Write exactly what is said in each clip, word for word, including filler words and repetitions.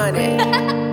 on it.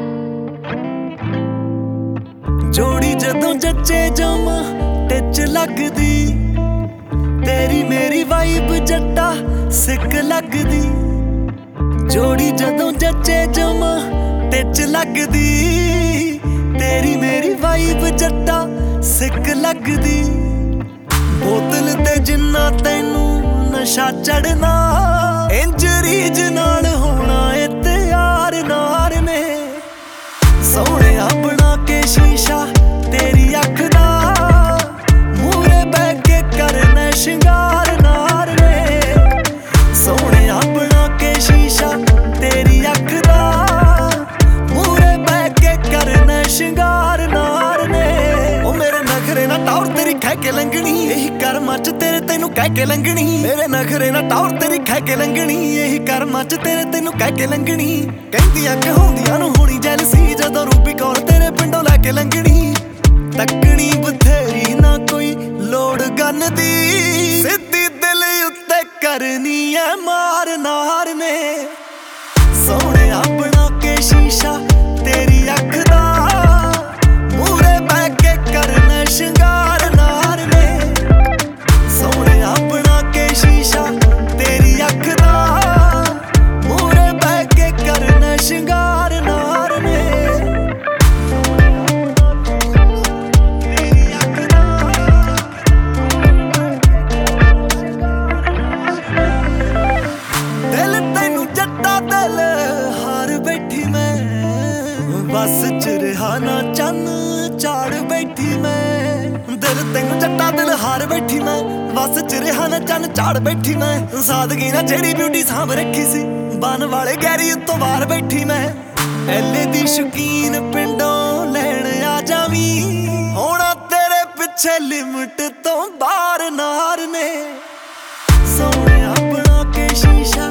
जोड़ी जदों जच्चे जावां टिच लगदी, तेरी मेरी वाइब जट्टा सिक लगदी। जोड़ी जदों जच्चे जावां टिच लगदी, तेरी मेरी वाइब जट्टा सिक लगदी। बोतल ते जिन्ना तैनू नशा चढ़ना, इंजरीज नाल होना ए ते यार नार ने। सोहणिया बना के शीशा तेरी अख दा, मूरे बह के करना शिंगार नार ने। सोहणिया बना के शीशा तेरी अख दा, मूरे बह के करना शिंगार नार ने। ओ मेरे नखरे ना टौर तेरी खै के लंघनी, यही कर्मां च तेरे तैनू कह के लंघनी। मेरे नखरे ना टौर तेरी खै के लंघनी, यही कर्मां च तेरे तैनू कह के लंघनी। कहंदियां कहूंदियां नू होनी जैलसी, जदों रूबी कौर तेरे पिंडों लैके लंघनी। तकनी बथेरी ना कोई लोड़ गन दी, सिद्धी दिल उत्ते करनी ऐ मार नार ने। सोहणिया बना के शीशा तेरी अख दा, मूरे बह के करना शिंगार नार ने। सोहणिया बना के शीशा तेरी अख दा, मूरे बह के करना शिंगार नार ने। दिल तैनू जट्टा दिल हार बैठी मैं, बस च रिहा ना चन्न चाड़ बैठी मैं। दिल तैनू जट्टा दिल हार बैठी मैं, बस च रिहा ना चन्न चाड़ बैठी मैं। सादगी ना जेड़ी ब्यूटी सांभ रखी सी, बन वाले गैरी उत्तों बाहर बैठी मैं। एले दी शौकीन पिंडों लैण आ जावी, होना तेरे पिछे लिमिट तो बाहर नार ने। सोहणिया बना के शीशा